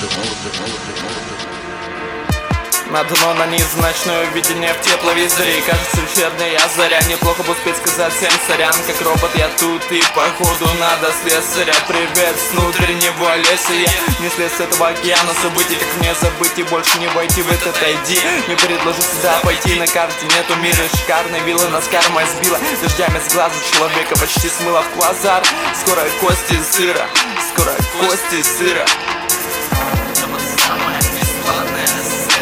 На дно нанизано ночное видение в тепловизоре. Кажется, вечерняя заря. Неплохо бы успеть сказать всем сорян. Как робот я тут и походу надо слесаря. Привет с внутреннего леса. Я не слез с этого океана событий. Как мне забыть и больше не войти в этот ID. Не предложу сюда пойти, на карте нету мира. Шикарная вилла нас карма сбила. Дождями с глаза человека почти смыла в квазар. Скоро кости сыра, скоро кости сыра. Самое бесплатное.